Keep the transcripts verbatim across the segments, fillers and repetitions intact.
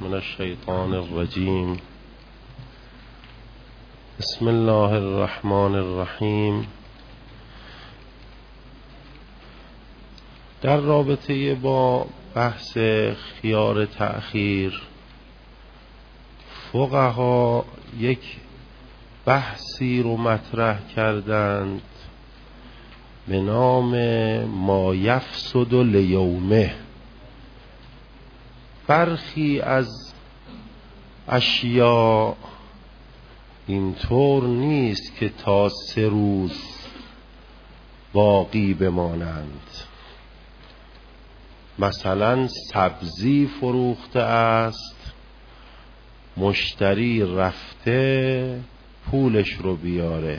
من الشیطان الرجیم. بسم الله الرحمن الرحیم. در رابطه با بحث خیار تأخیر، فقها یک بحثی رو مطرح کردند به نام ما یفسد لیومه. برخی از اشیاء اینطور نیست که تا سه روز باقی بمانند. مثلا سبزی فروخته است، مشتری رفته پولش رو بیاره،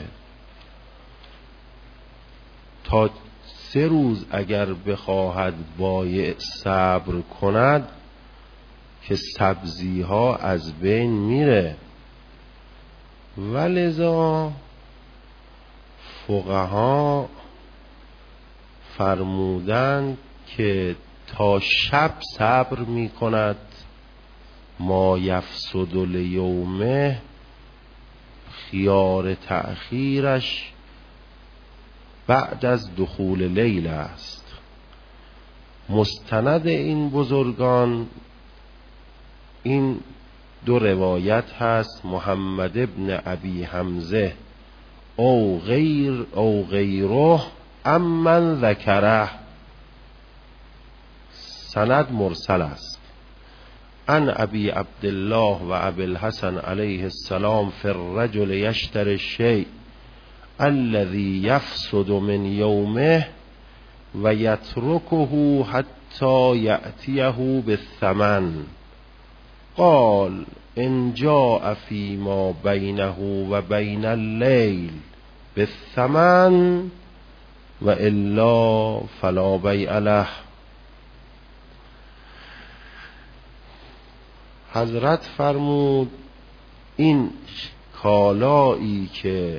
تا سه روز اگر بخواهد بایع صبر کند که سبزی ها از بین میره. ولذا فقها فرمودند که تا شب صبر می کند. ما یفسد لیومه، خیار تأخیرش بعد از دخول لیل است. مستند این بزرگان این دو روایت هست، محمد ابن ابی حمزه او غیر او غیره امن ذکره، سند مرسل است. عن ابی عبدالله و ابی الحسن علیه السلام فی الرجل یشتری الشیء الذی یفسد من یومه و یترکه حتی یأتیه بالثمن. قال ان جاء فيما بینه و بین اللیل بالثمن و الا فلا بیع له. حضرت فرمود این کالایی که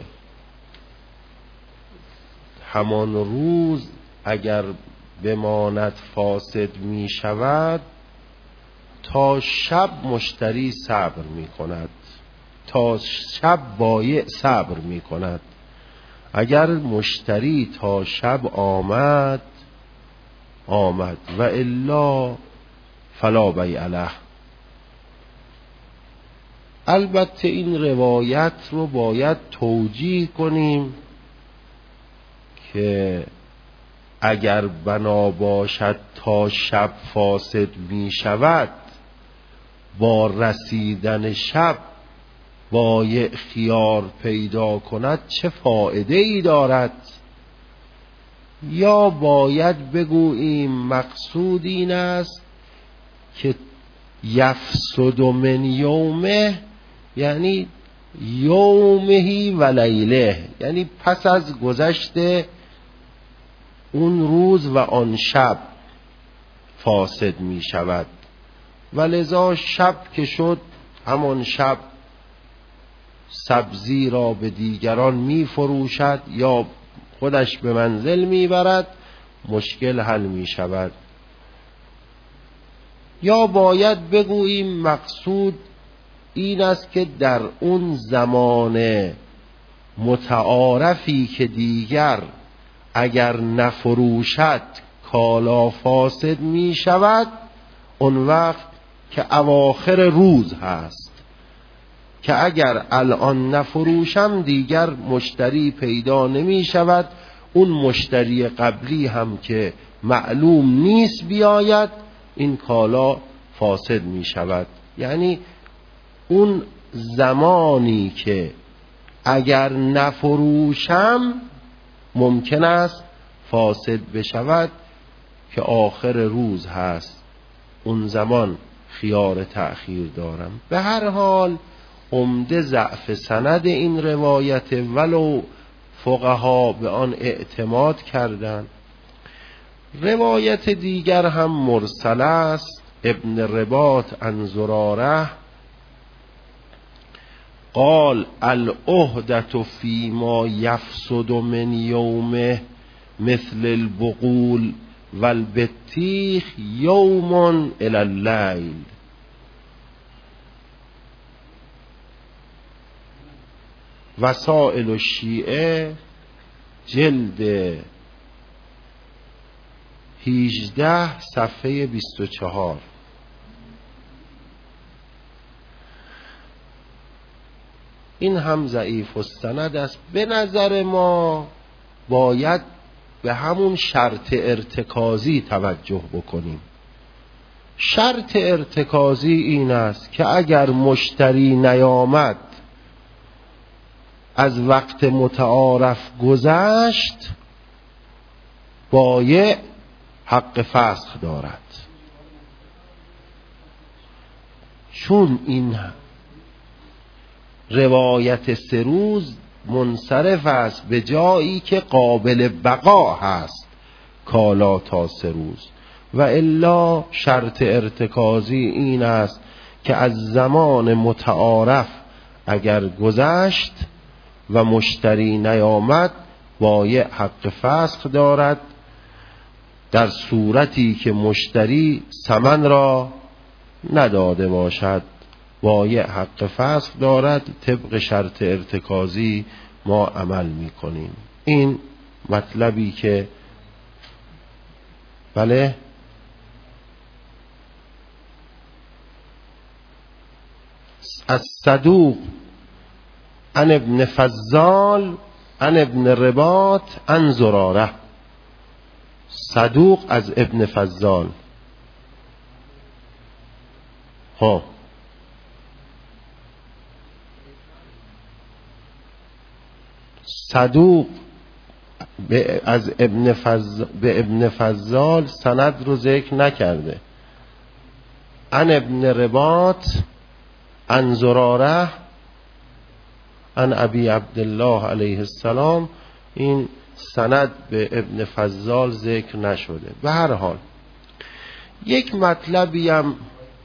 همان روز اگر بماند فاسد می شود، تا شب مشتری صبر می کند، تا شب بایع صبر می کند. اگر مشتری تا شب آمد آمد و الا فلا بیع له. البته این روایت رو باید توجیه کنیم که اگر بنا باشد تا شب فاسد می شود، با رسیدن شب بایع خیار پیدا کند چه فایده ای دارد؟ یا باید بگوییم مقصود این است که یفسد من یومه یعنی یومهی و لیله، یعنی پس از گذشت اون روز و آن شب فاسد می شود. ولذا شب که شد، همان شب سبزی را به دیگران می فروشد یا خودش به منزل می برد، مشکل حل می شود. یا باید بگوییم مقصود این است که در اون زمان متعارفی که دیگر اگر نفروشد کالا فاسد می شود، اون وقت که اواخر روز هست که اگر الان نفروشم دیگر مشتری پیدا نمی شود، اون مشتری قبلی هم که معلوم نیست بیاید، این کالا فاسد می شود. یعنی اون زمانی که اگر نفروشم ممکن است فاسد بشود که آخر روز هست، اون زمان خیار تأخیر دارم. به هر حال عمده ضعف سند این روایت، ولو فقها به آن اعتماد کردند. روایت دیگر هم مرسل است، ابن رباط عن زراره قال العهدة فيما يفسد من يومه مثل البقول والبطیخ یوم الی اللیل. وسائل الشیعه جلد هجده صفحه بیست و چهار. این هم ضعیف السند است. به نظر ما باید به همون شرط ارتکازی توجه بکنیم. شرط ارتکازی این است که اگر مشتری نیامد، از وقت متعارف گذشت، بایع حق فسخ دارد. چون این روایت سه روز منصرف است به جایی که قابل بقا هست کالا تا سه روز، و الا شرط ارتکازی این است که از زمان متعارف اگر گذشت و مشتری نیامد، بایع حق فسخ دارد، در صورتی که مشتری ثمن را نداده باشد بایع حق فسخ دارد. طبق شرط ارتکازی ما عمل می کنیم. این مطلبی که بله از صدوق عن ابن فضال عن ابن رباط عن زراره. صدوق از ابن فضال. ها صدوق از ابن فضال به ابن فضال سند رو ذکر نکرده. عن ابن رباط عن زراره عن ابی عبدالله علیه السلام، این سند به ابن فضال ذکر نشده. به هر حال یک مطلبی هم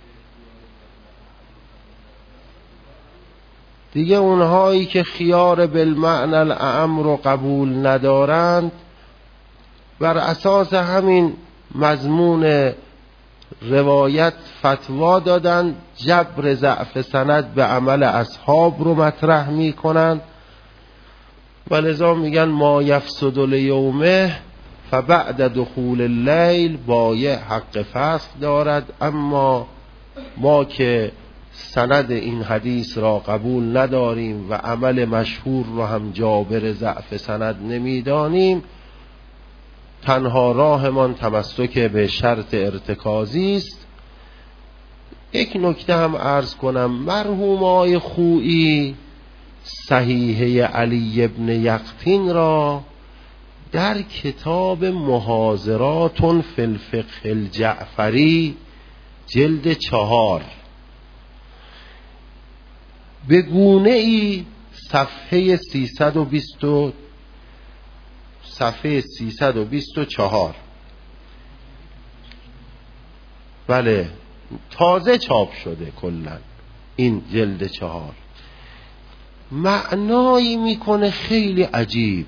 دیگه، اونهایی که خیار بالمعنى الاعم رو قبول ندارند، بر اساس همین مضمون روایت فتوا دادن جبر ضعف سند به عمل اصحاب رو مطرح می کنند و لذا میگن ما یفسد لیومه فبعد دخول اللیل بایع حق فسخ دارد. اما ما که سند این حدیث را قبول نداریم و عمل مشهور را هم جابر ضعف سند نمیدانیم، تنها راهمان تمسک به شرط ارتکازی است. یک نکته هم عرض کنم، مرحوم آقای خویی صحیحه علی ابن یقطین را در کتاب محاضرات فی الفقه الجعفری جلد چهار به گونه ای صفحه سیصد و بیست صفحه سیصد و بیست و چهار، بله تازه چاپ شده کلا این جلد چهار، معنایی میکنه خیلی عجیب،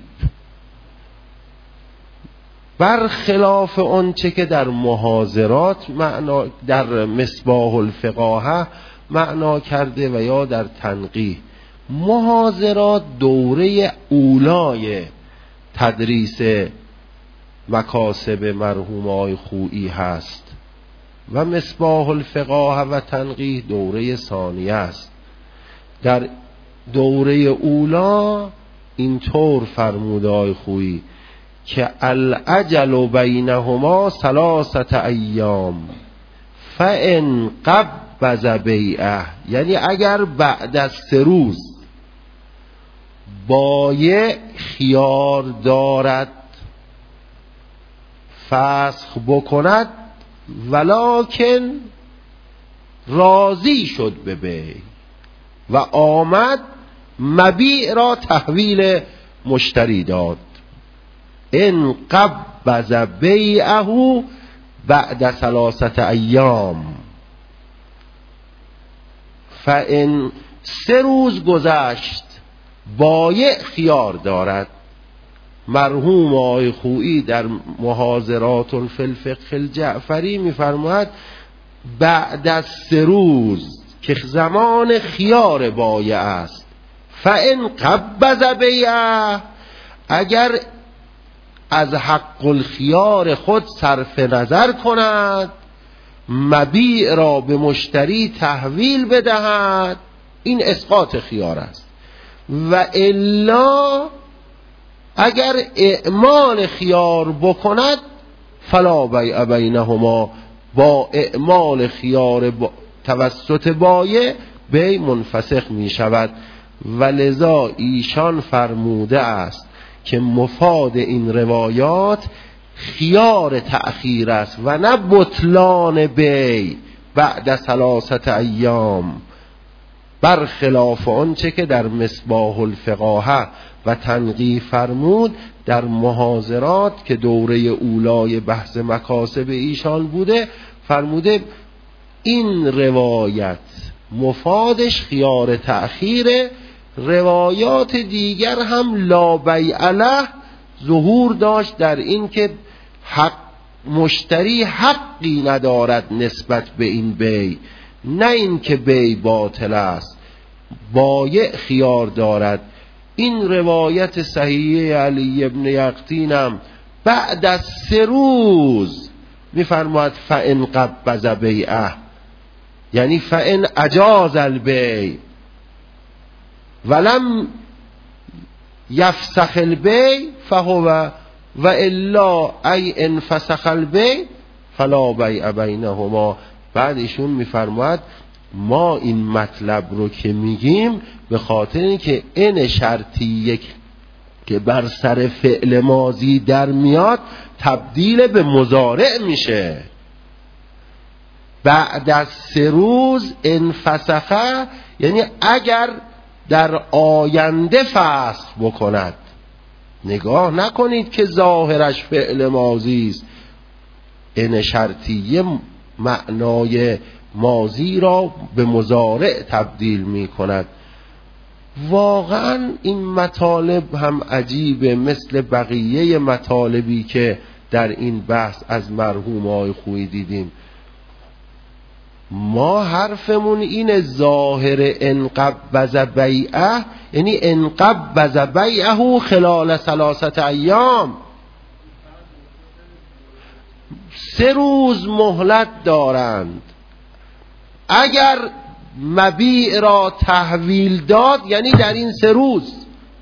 برخلاف آنچه که در محاضرات معنا، در مصباح الفقاهه معنا کرده و یا در تنقیح. محاضرات دوره اولای تدریس مکاسب مرحوم آقای خویی هست و مصباح الفقاهه و تنقیح دوره ثانیه است. در دوره اولا اینطور فرموده آقای خویی که الاجل بینهما ثلاثه ایام فان قبض بیعه، یعنی اگر بعد از سه روز بایع خیار دارد فسخ بکند ولکن راضی شد به بیع و آمد مبیع را تحویل مشتری داد، ان قبض بیعه بعد ثلاثه ایام، فان سه روز گذشت بایع خیار دارد. مرحوم آقای خویی در محاضرات فی الفقه الجعفری میفرماید بعد از سه روز که زمان خیار بایع است، فان قبض بیعه، اگر از حق الخیار خود صرف نظر کند، مبیع را به مشتری تحویل بدهد، این اسقاط خیار است. و الا اگر اعمال خیار بکند، فلا بیع بینهما، با اعمال خیار با توسط بایع بیع منفسخ می شود. و لذا ایشان فرموده است که مفاد این روایات خیار تأخیر است و نه بطلان بیع بعد ثلاثه ایام، برخلاف آنچه که در مصباح الفقاهه و تنقیح فرمود در محاضرات که دوره اولای بحث مکاسب ایشان بوده. فرموده این روایت مفادش خیار تأخیره، روایات دیگر هم لا بیع له ظهور داشت در این که حق مشتری حقی ندارد نسبت به این بیع، نه این که بیع باطل است، بایع خیار دارد. این روایت صحیح علی ابن یقطینم بعد از سه روز میفرماید فان قبض بیعه، یعنی فان اجاز البیع ولم یفسخ البیع فهو و الا ای ان فسخ البیع فلا بیع بینهما. بعد ایشون میفرماید ما این مطلب رو که میگیم به خاطر اینکه ان شرطیه که بر سر فعل ماضی در میاد تبدیل به مضارع میشه. بعد از سه روز ان فسخه، یعنی اگر در آینده فسخ بکند. نگاه نکنید که ظاهرش فعل ماضی است، ان شرطیه معنای ماضی را به مضارع تبدیل می کند. واقعا این مطالب هم عجیبه، مثل بقیه مطالبی که در این بحث از مرحوم آقای خویی دیدیم. ما حرفمون این ظاهر ان قبض بیعه، یعنی ان قبض بیعه خلال ثلاثه ایام، سه روز مهلت دارند. اگر مبیع را تحویل داد، یعنی در این سه روز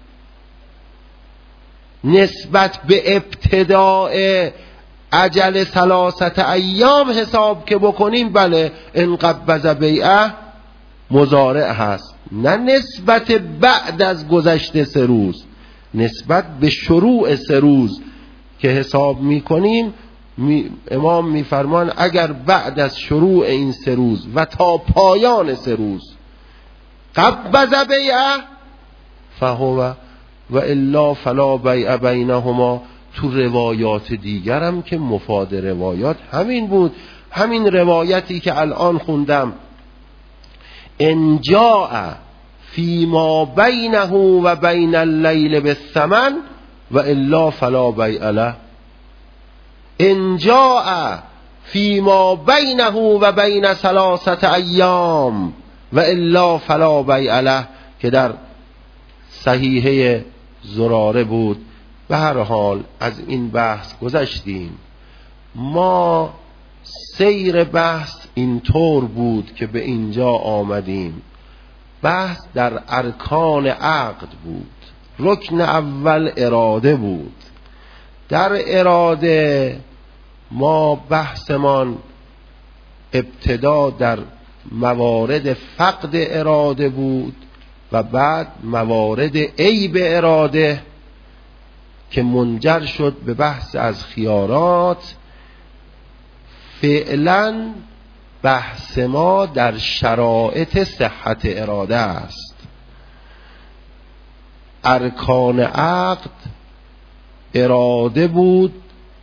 نسبت به ابتداء اجل ثلاثه ایام حساب که بکنیم، بله ان قبض بیعه مضارع هست، نه نسبت بعد از گذشته سه روز، نسبت به شروع سه روز که حساب میکنیم. می امام میفرمان اگر بعد از شروع این سه روز و تا پایان سه روز قبض بیعه فهو و الا فلا بیع بینهما. تو روایات دیگرم که مفاد روایات همین بود، همین روایتی که الان خوندم، ان جاء فیما بینه و بین اللیل بالثمن و الا فلا بیع له. ان جاء فیما بینه و بین ثلاثه ایام و الا فلا بیع له، که در صحیحه زراره بود. به هر حال از این بحث گذشتیم. ما سیر بحث اینطور بود که به اینجا آمدیم. بحث در ارکان عقد بود. رکن اول اراده بود. در اراده ما بحثمان ابتدا در موارد فقد اراده بود و بعد موارد عیب اراده که منجر شد به بحث از خیارات. فعلا بحث ما در شرایط صحت اراده است. ارکان عقد اراده بود،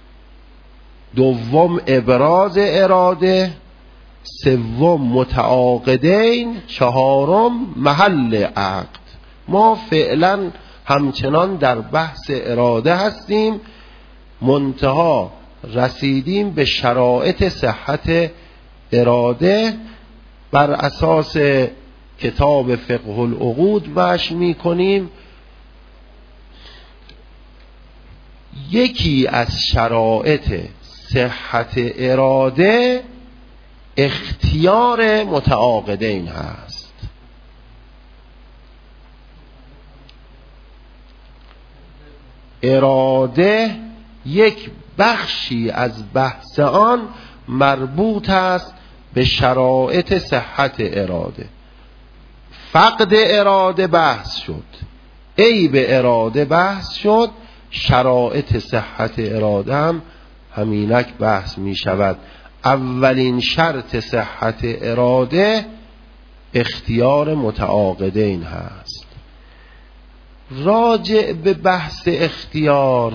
دوم ابراز اراده، سوم متعاقدین، چهارم محل عقد. ما فعلا همچنان در بحث اراده هستیم، منتها رسیدیم به شرایط صحت اراده. بر اساس کتاب فقه العقود وش میکنیم، یکی از شرایط صحت اراده اختیار متعاقدین هست. اراده یک بخشی از بحث آن مربوط است به شرایط صحت اراده. فقد اراده بحث شد، عیب اراده بحث شد، شرایط صحت اراده هم همینک بحث می شود. اولین شرط صحت اراده اختیار متعاقدین هست. راجع به بحث اختیار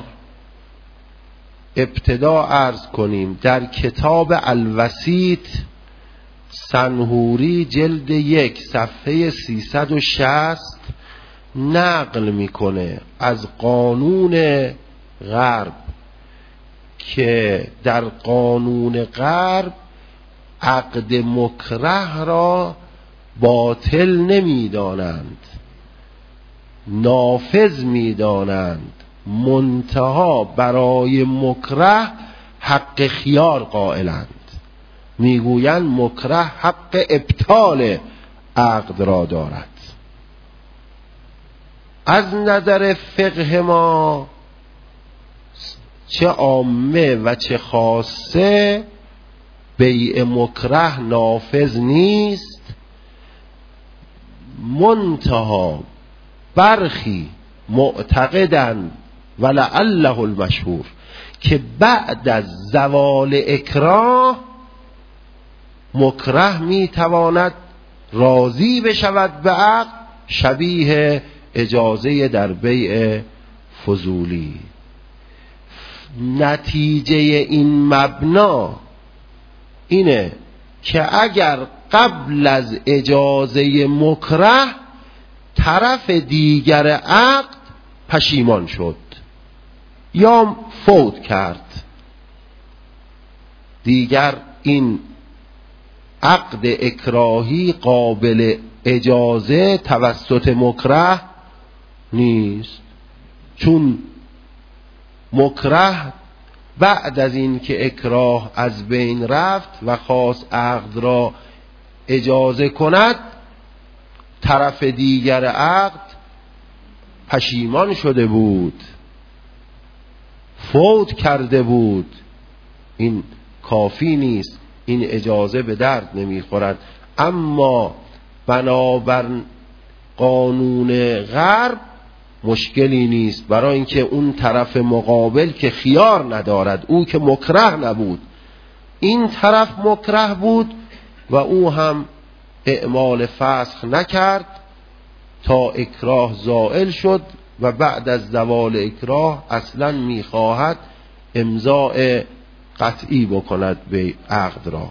ابتدا عرض کنیم در کتاب الوسیط سنهوری جلد یک صفحه سیصد و شصت نقل میکنه از قانون غرب که در قانون غرب عقد مکره را باطل نمیدانند، نافذ میدانند، منتها برای مکره حق خیار قائلند. میگویند مکره حق ابطال عقد را دارد. از نظر فقه ما چه عامه و چه خاصه بیع مکره نافذ نیست، منتها برخی معتقدند ولعله المشهور که بعد از زوال اکراه مکره میتواند راضی بشود به عقد، شبیه اجازه در بیع فضولی. نتیجه این مبنا اینه که اگر قبل از اجازه مکره طرف دیگر عقد پشیمان شد یا فوت کرد، دیگر این عقد اکراهی قابل اجازه توسط مکره نیست، چون مکره بعد از این که اکراه از بین رفت و خواست عقد را اجازه کند، طرف دیگر عقد پشیمان شده بود، فوت کرده بود. این کافی نیست، این اجازه به درد نمیخورد. اما بنابر قانون غرب مشکلی نیست، برای اینکه اون طرف مقابل که خیار ندارد، او که مکره نبود، این طرف مکره بود و او هم اعمال فسخ نکرد تا اکراه زائل شد و بعد از زوال اکراه اصلا میخواهد امضاء قطعی بکند به عقد را.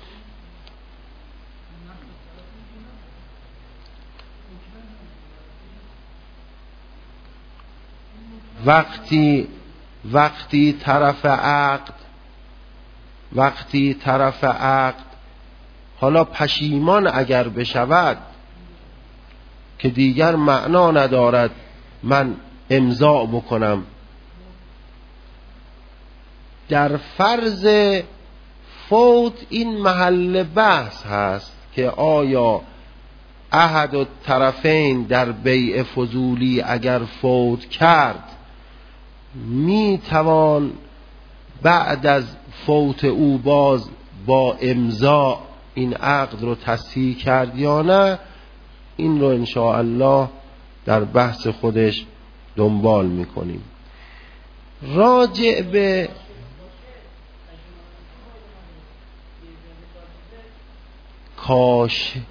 وقتی وقتی طرف عقد وقتی طرف عقد حالا پشیمان اگر بشود که دیگر معنا ندارد من امضا بکنم، در فرض فوت این محل بحث هست که آیا احد الطرفین در بیع فضولی اگر فوت کرد می توان بعد از فوت او باز با امضا این عقد رو تصحیح کرد یا نه. این رو انشاءالله در بحث خودش دنبال میکنیم. راجع به کاش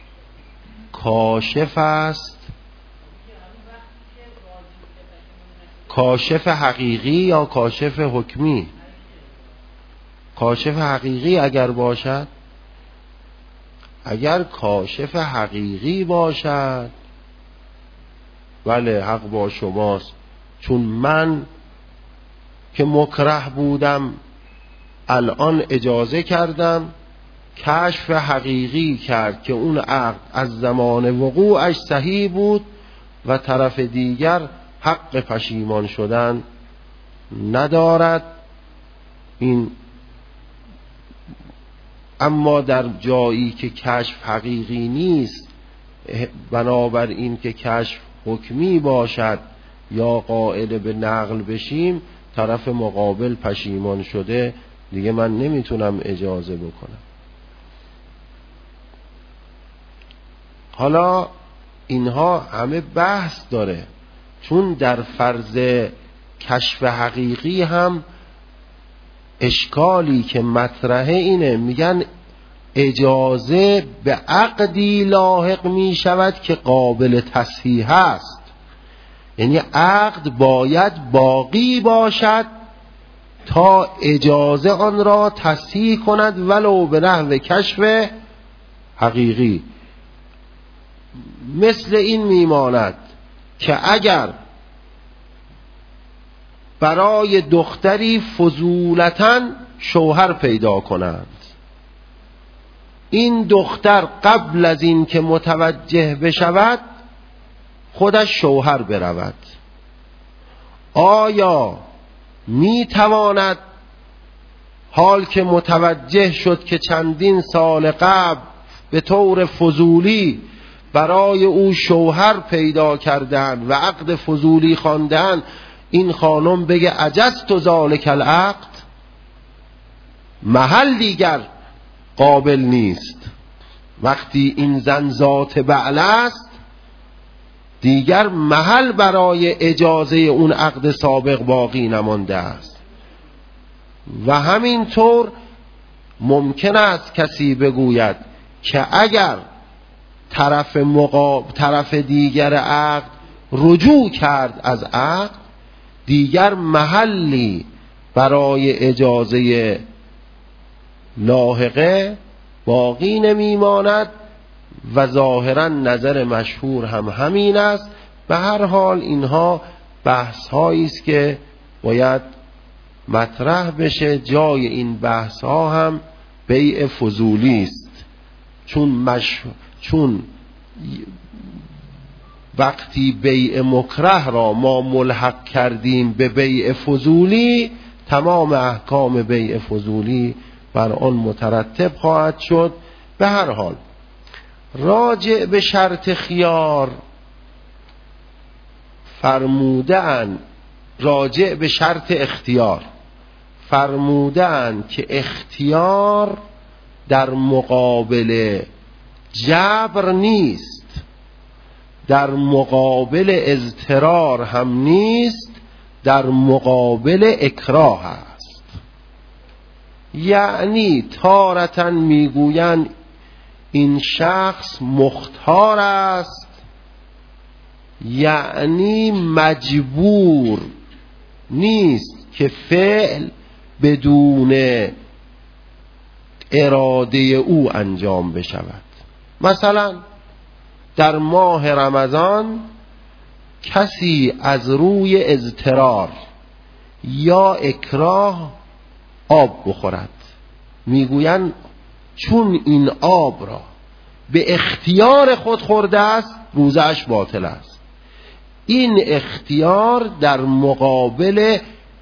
کاشف است، کاشف حقیقی یا کاشف حکمی؟ کاشف حقیقی اگر باشد، اگر کاشف حقیقی باشد بله حق با شماست، چون من که مکره بودم الان اجازه کردم کشف حقیقی کرد که اون عقد از زمان وقوعش صحیح بود و طرف دیگر حق پشیمان شدن ندارد. این اما در جایی که کشف حقیقی نیست، بنابر این که کشف حکمی باشد یا قائل به نقل بشیم، طرف مقابل پشیمان شده، دیگه من نمیتونم اجازه بکنم. حالا اینها همه بحث داره، چون در فرض کشف حقیقی هم اشکالی که مطرحه اینه، میگن اجازه به عقدی لاحق می شود که قابل تصحیح است، یعنی عقد باید باقی باشد تا اجازه آن را تصحیح کند ولو به نحو کشف حقیقی. مثل این میماند که اگر برای دختری فضولتاً شوهر پیدا کنند، این دختر قبل از این که متوجه بشود خودش شوهر برود، آیا می تواند حال که متوجه شد که چندین سال قبل به طور فضولی برای او شوهر پیدا کردن و عقد فضولی خواندن، این خانم بگه عجزت ذالک العقد؟ محل دیگر قابل نیست. وقتی این زن ذات بعل است، دیگر محل برای اجازه اون عقد سابق باقی نمانده است. و همینطور ممکن است کسی بگوید که اگر طرف مقاب طرف دیگر عقد رجوع کرد از عقد، دیگر محلی برای اجازه لاحقه باقی نمیماند و ظاهرا نظر مشهور هم همین است. به هر حال اینها بحث هایی است که باید مطرح بشه. جای این بحث ها هم بیع فضولی است، چون مش... چون وقتی بیع مکره را ما ملحق کردیم به بیع فضولی، تمام احکام بیع فضولی بر آن مترتب خواهد شد. به هر حال راجع به شرط خیار فرمودن، راجع به شرط اختیار فرمودن که اختیار در مقابل جبر نیست، در مقابل اضطرار هم نیست، در مقابل اکراه است. یعنی تارةً میگویند این شخص مختار است، یعنی مجبور نیست که فعل بدون اراده او انجام بشود. مثلا در ماه رمضان کسی از روی اضطرار یا اکراه آب بخورد، میگویند چون این آب را به اختیار خود خورده است روزه‌اش باطل است. این اختیار در مقابل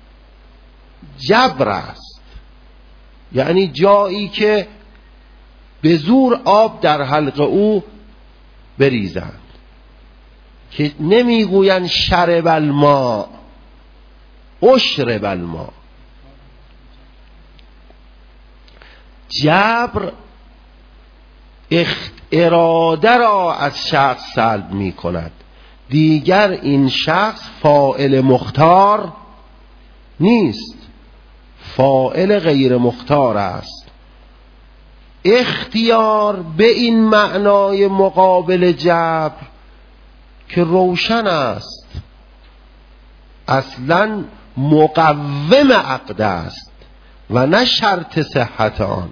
جبر است، یعنی جایی که به زور آب در حلق او بریزند، که نمیگویند شرب الماء، اشرب الماء. جبر اراده را از شخص سلب می کند، دیگر این شخص فاعل مختار نیست، فاعل غیر مختار است. اختیار به این معنای مقابل جبر که روشن است، اصلا مقوم عقد است و نه شرط صحت آن.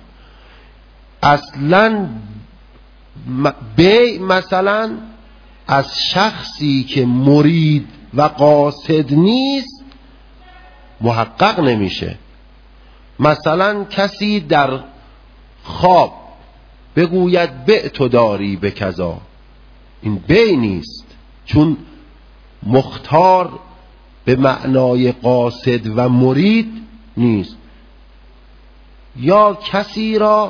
اصلا بیع مثلا از شخصی که مرید و قاصد نیست محقق نمیشه. مثلا کسی در خواب بگوید بعت داری به کذا، این بی نیست، چون مختار به معنای قاصد و مرید نیست. یا کسی را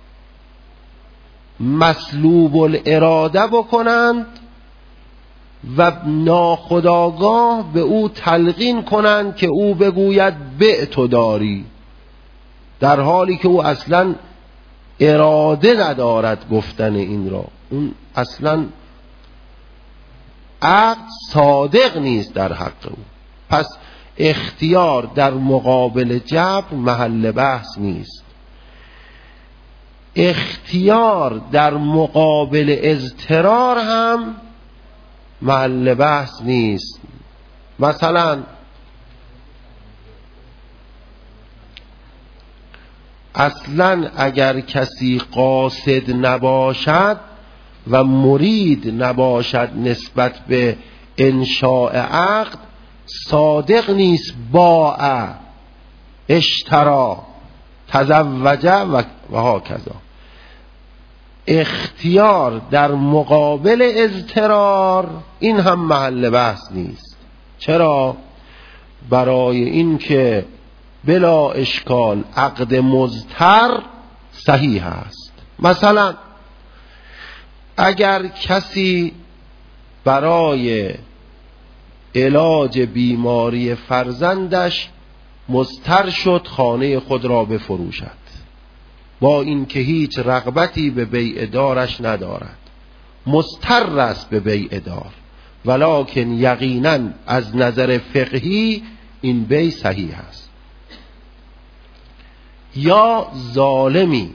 مسلوب الاراده بکنند و ناخودآگاه به او تلقین کنند که او بگوید بعت داری، در حالی که او اصلا اراده ندارد گفتن این را. اون اصلا عقد صادق نیست در حق او. پس اختیار در مقابل جبر محل بحث نیست. اختیار در مقابل اضطرار هم محل بحث نیست. مثلا اصلا اگر کسی قاصد نباشد و مرید نباشد نسبت به انشاء عقد، صادق نیست باع، اشترا، تزوج و هاکذا. اختیار در مقابل اضطرار این هم محل بحث نیست. چرا؟ برای این که بلا اشکال عقد مضطر صحیح است. مثلا اگر کسی برای علاج بیماری فرزندش مضطر شد خانه خود را بفروشد، با اینکه هیچ رغبتی به بیع دارش ندارد، مضطر است به بیع دار، ولکن یقینا از نظر فقهی این بیع صحیح است. یا ظالمی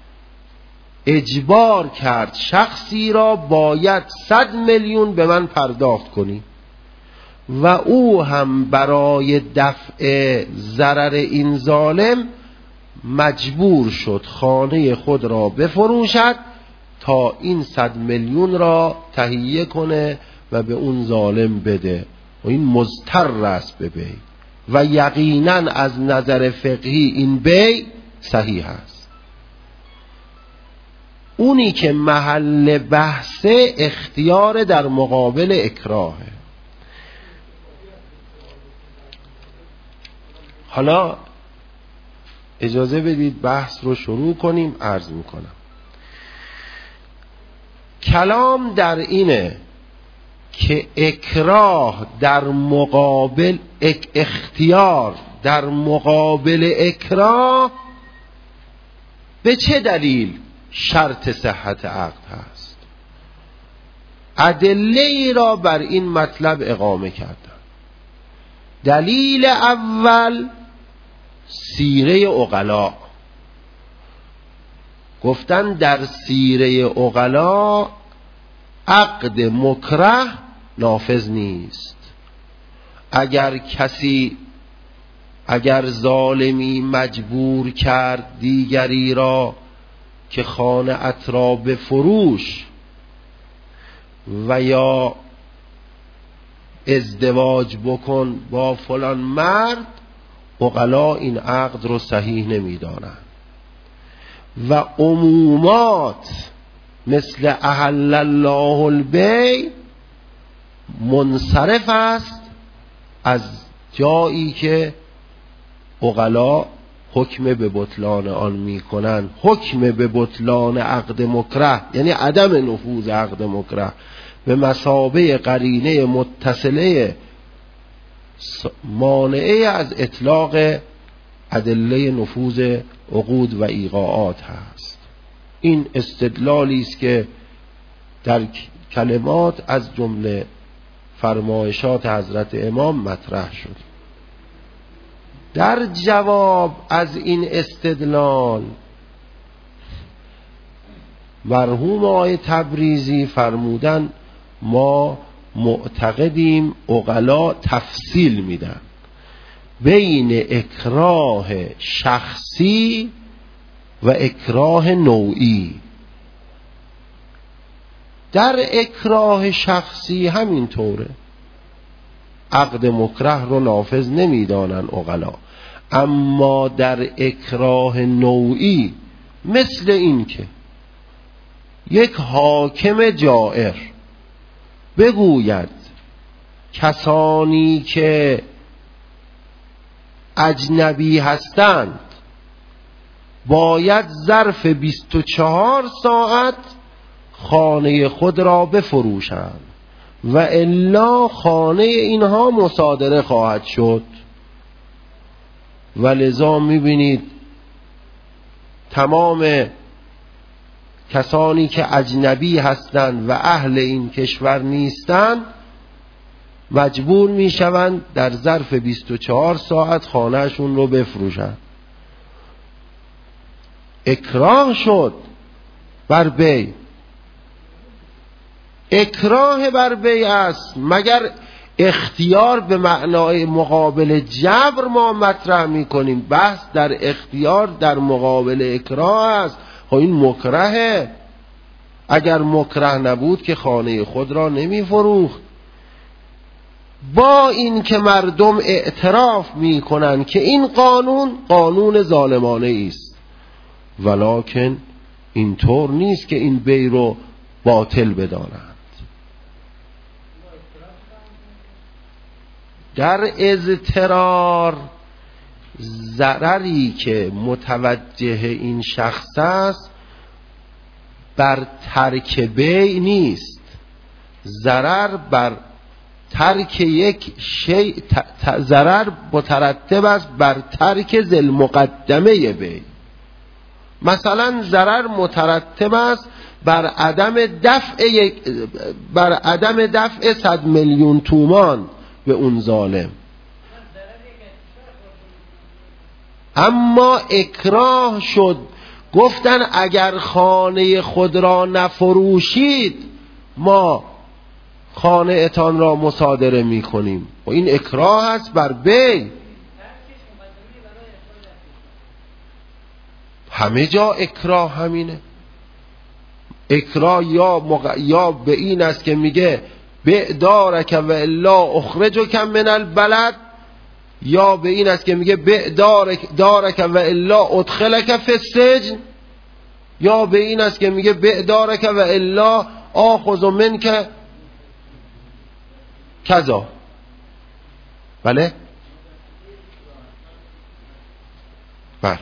اجبار کرد شخصی را باید صد میلیون به من پرداخت کنی و او هم برای دفع ضرر این ظالم مجبور شد خانه خود را بفروشد تا این صد میلیون را تهیه کنه و به اون ظالم بده، و این مضطر است به بیع و یقینا از نظر فقهی این بیع صحیح است. اونی که محل بحث اختیار در مقابل اکراهه. حالا اجازه بدید بحث رو شروع کنیم. عرض میکنم کلام در اینه که اکراه در مقابل اختیار در مقابل اکراه به چه دلیل شرط صحت عقد هست. ادله ای را بر این مطلب اقامه کردن. دلیل اول سیره عقلا. گفتن در سیره عقلا عقد مکره نافذ نیست. اگر کسی اگر ظالمی مجبور کرد دیگری را که خانه‌ات را به فروش و یا ازدواج بکن با فلان مرد، عقلا این عقد رو صحیح نمی‌دانند و عمومات مثل احل الله البیع منصرف است از جایی که عقلا حکم به بطلان آن میکنن. حکم به بطلان عقد مکره یعنی عدم نفوذ عقد مکره به مثابه قرینه متصله مانعه از اطلاق ادله نفوذ عقود و ایقاعات هست. این استدلالی است که در کلمات از جمله فرمایشات حضرت امام مطرح شد. در جواب از این استدلال مرحوم آقای تبریزی فرمودن ما معتقدیم عقلا تفصیل میدن بین اکراه شخصی و اکراه نوعی. در اکراه شخصی همین طوره، عقد مکره رو نافذ نمیدانن عقلا. اما در اکراه نوعی مثل این که یک حاکم جائر بگوید کسانی که اجنبی هستند باید ظرف بیست و چهار ساعت خانه خود را بفروشند و الا خانه اینها مصادره خواهد شد. و لذا میبینید تمام کسانی که اجنبی هستند و اهل این کشور نیستند مجبور میشوند در ظرف بیست و چهار ساعت خانهشون رو بفروشند. اکراه شد بر بی. اکراه بر بی است، مگر اختیار به معنای مقابل جبر ما مطرح میکنیم. بحث در اختیار در مقابل اکراه است. خب این مکرهه. اگر مکره نبود که خانه خود را نمی فروخت. با این که مردم اعتراف میکنن که این قانون قانون ظالمانه است، ولکن اینطور نیست که این بی رو باطل بدانند. در اضطرار ضرری که متوجه این شخص است بر ترک بی نیست، ضرر بر ترک یک شیء، ضرر مترتب است بر ترک ذل مقدمه بی. مثلا ضرر مترتب است بر عدم دفع یک بر عدم دفع صد میلیون تومان به اون ظالم. اما اکراه شد، گفتن اگر خانه خود را نفروشید ما خانه اتان را مصادره می کنیم. و این اکراه است بر بی. همه جا اکراه همینه. اکراه یا, مق... یا به این است که میگه بئدارک و الا اخرجک من البلد، یا به این است که میگه بئدارک دارک و الا ادخلک فی السجن، یا به این است که میگه بئدارک و الا آخذ منک کذا. بله بله.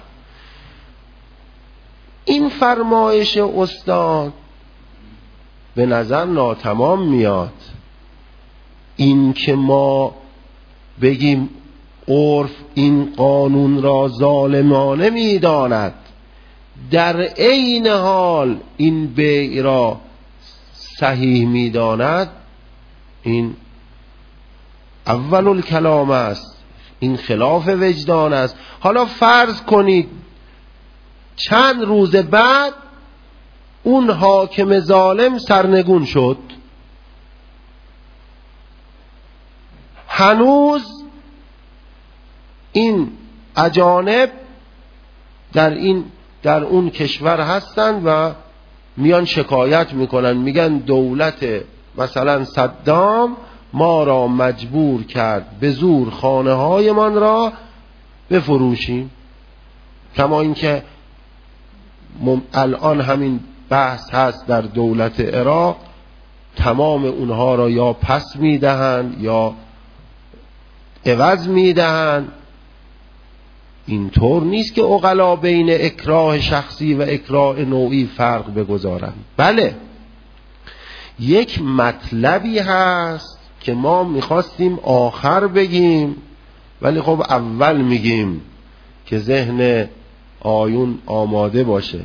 این فرمایش استاد به نظر ناتمام میاد. این که ما بگیم عرف این قانون را ظالمانه میداند، در عین حال این بیع را صحیح میداند، این اول الکلام است، این خلاف وجدان است. حالا فرض کنید چند روز بعد اون حاکم ظالم سرنگون شد، هنوز این اجانب در این در اون کشور هستن و میان شکایت میکنن، میگن دولت مثلا صدام ما را مجبور کرد به زور خانه های من را بفروشیم. کما اینکه الان همین بحث هست در دولت عراق، تمام اونها را یا پس میدهند یا عوض میدهند. اینطور نیست که عقلا بین اکراه شخصی و اکراه نوعی فرق بگذارند. بله یک مطلبی هست که ما میخواستیم آخر بگیم، ولی خب اول میگیم که ذهن آیون آماده باشه.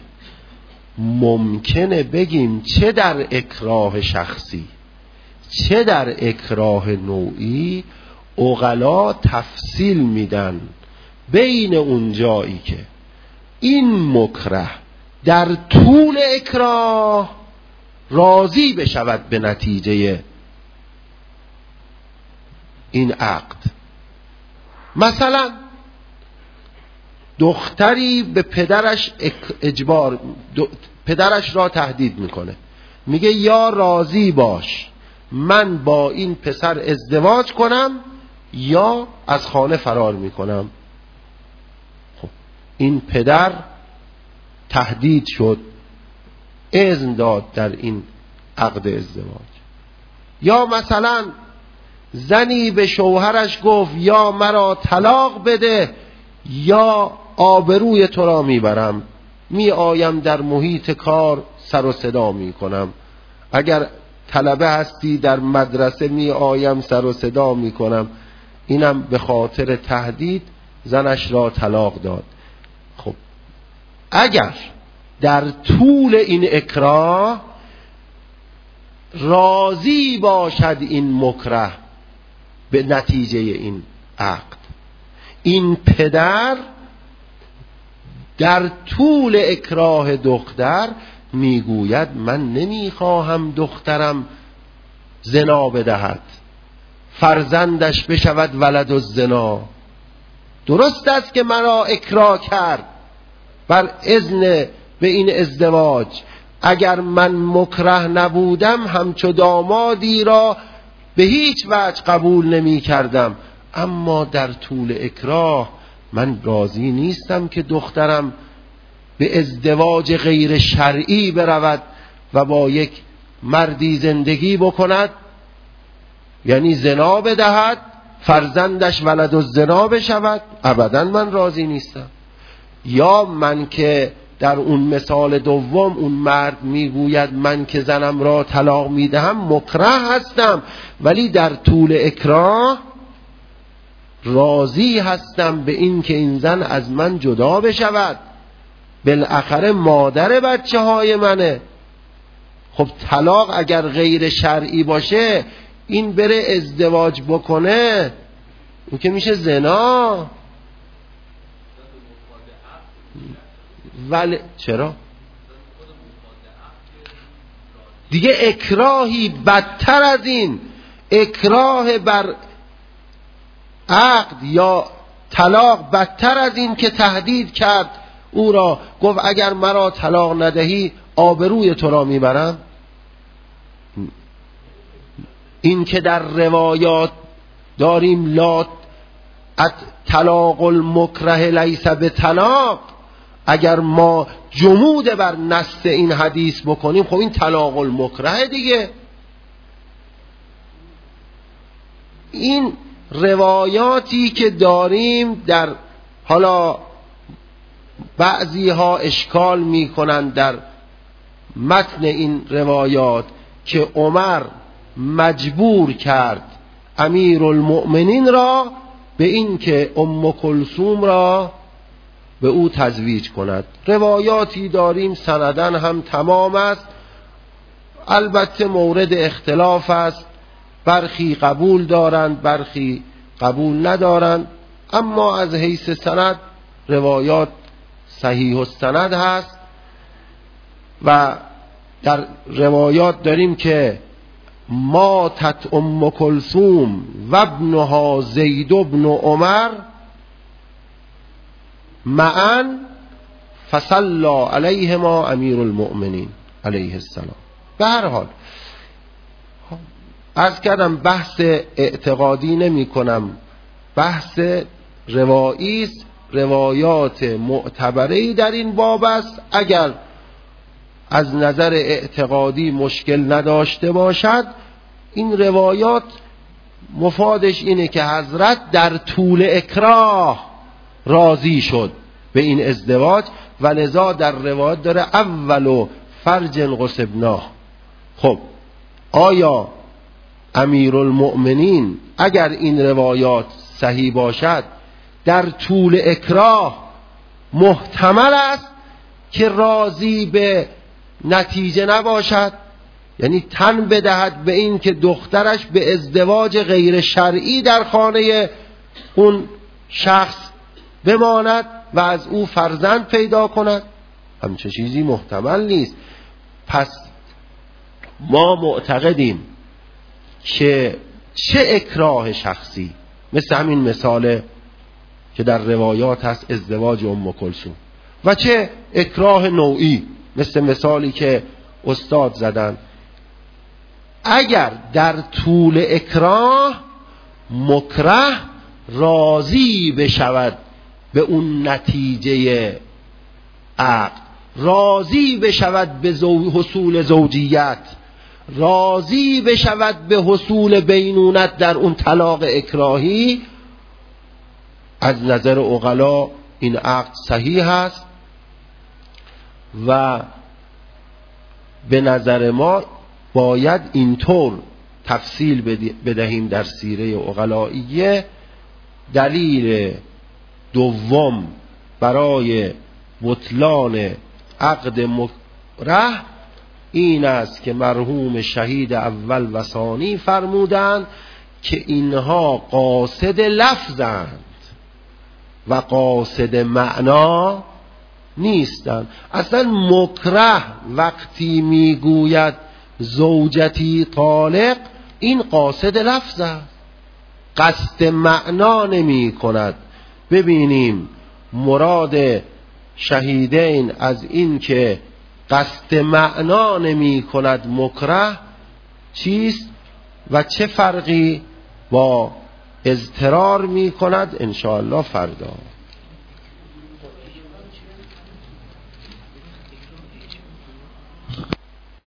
ممکنه بگیم چه در اکراه شخصی چه در اکراه نوعی عقلا تفصیل میدن بین اون جایی که این مکره در طول اکراه راضی بشود به نتیجه این عقد. مثلا دختری به پدرش اجبار پدرش را تهدید میکنه، میگه یا راضی باش من با این پسر ازدواج کنم یا از خانه فرار میکنم. خب این پدر تهدید شد، اذن داد در این عقد ازدواج. یا مثلا زنی به شوهرش گفت یا مرا طلاق بده یا آبروی تو را میبرم، می آیم در محیط کار سر و صدا می کنم، اگر طلبه هستی در مدرسه می آیم سر و صدا می کنم. اینم به خاطر تهدید زنش را طلاق داد. خب اگر در طول این اکراه راضی باشد این مکره به نتیجه این عقد، این پدر در طول اکراه دختر میگوید من نمیخواهم دخترم زنا بدهد، فرزندش بشود ولد الزنا. درست است که مرا اکراه کرد بر اذن به این ازدواج، اگر من مکره نبودم همچو دامادی را به هیچ وجه قبول نمی کردم، اما در طول اکراه من راضی نیستم که دخترم به ازدواج غیر شرعی برود و با یک مردی زندگی بکند، یعنی زنا بدهد، فرزندش ولد الزنا بشود. ابدا من راضی نیستم. یا من که در اون مثال دوم اون مرد میگوید من که زنم را طلاق میدهم مکره هستم، ولی در طول اکراه راضی هستم به این که این زن از من جدا بشود، بالاخره مادر بچه های منه. خب طلاق اگر غیر شرعی باشه این بره ازدواج بکنه، اون که میشه زنا. ولی چرا؟ دیگه اکراهی بدتر از این، اکراه بر عقد یا طلاق بدتر از این که تهدید کرد او را، گفت اگر مرا طلاق ندهی آبروی تو را میبرم. این که در روایات داریم لا طلاق المکره لیس بطلاق، اگر ما جمود بر نص این حدیث بکنیم خب این طلاق المکره دیگه. این روایاتی که داریم در حالا بعضی ها اشکال می کنند در متن این روایات که عمر مجبور کرد امیر المؤمنین را به این که ام کلثوم را به او تزویج کند. روایاتی داریم سندن هم تمام است، البته مورد اختلاف است، برخی قبول دارند برخی قبول ندارند، اما از حیث سند روایات صحیح السند هست. و در روایات داریم که ماتت ام کلثوم و ابنها زید بن عمر معا فصلی علیهما امیر المؤمنین علیه السلام. به هر حال عرض کردم بحث اعتقادی نمی کنم، بحث روایی است، روایات معتبری در این باب است. اگر از نظر اعتقادی مشکل نداشته باشد این روایات مفادش اینه که حضرت در طول اکراه راضی شد به این ازدواج و لذا در روایت داره اولو فرج غصبناه. خب آیا امیر المؤمنین اگر این روایات صحیح باشد در طول اکراه محتمل است که راضی به نتیجه نباشد، یعنی تن بدهد به این که دخترش به ازدواج غیر شرعی در خانه اون شخص بماند و از او فرزند پیدا کند؟ همچه چیزی محتمل نیست. پس ما معتقدیم که چه اکراه شخصی، مثل همین مثال که در روایات هست ازدواج ام کلثوم، و چه اکراه نوعی مثل مثالی که استاد زدن، اگر در طول اکراه مکره راضی بشود به اون نتیجه عقد راضی بشود به زو... حصول زوجیت، راضی بشود به حصول بینونت در اون طلاق اکراهی، از نظر عقلا این عقد صحیح است و به نظر ما باید اینطور تفصیل بدهیم در سیره عقلائیه. دلیل دوم برای بطلان عقد مکره این است که مرحوم شهید اول و ثانی فرمودند که اینها قاصد لفظند و قاصد معنا نیستند. اصلا مکره وقتی میگوید زوجتی طالق، این قاصد لفظ است، قصد معنا نمی کند. ببینیم مراد شهیدین از این که قصد معنا نمی کند مکره چیست و چه فرقی با اضطرار می کند، انشاءالله فردا.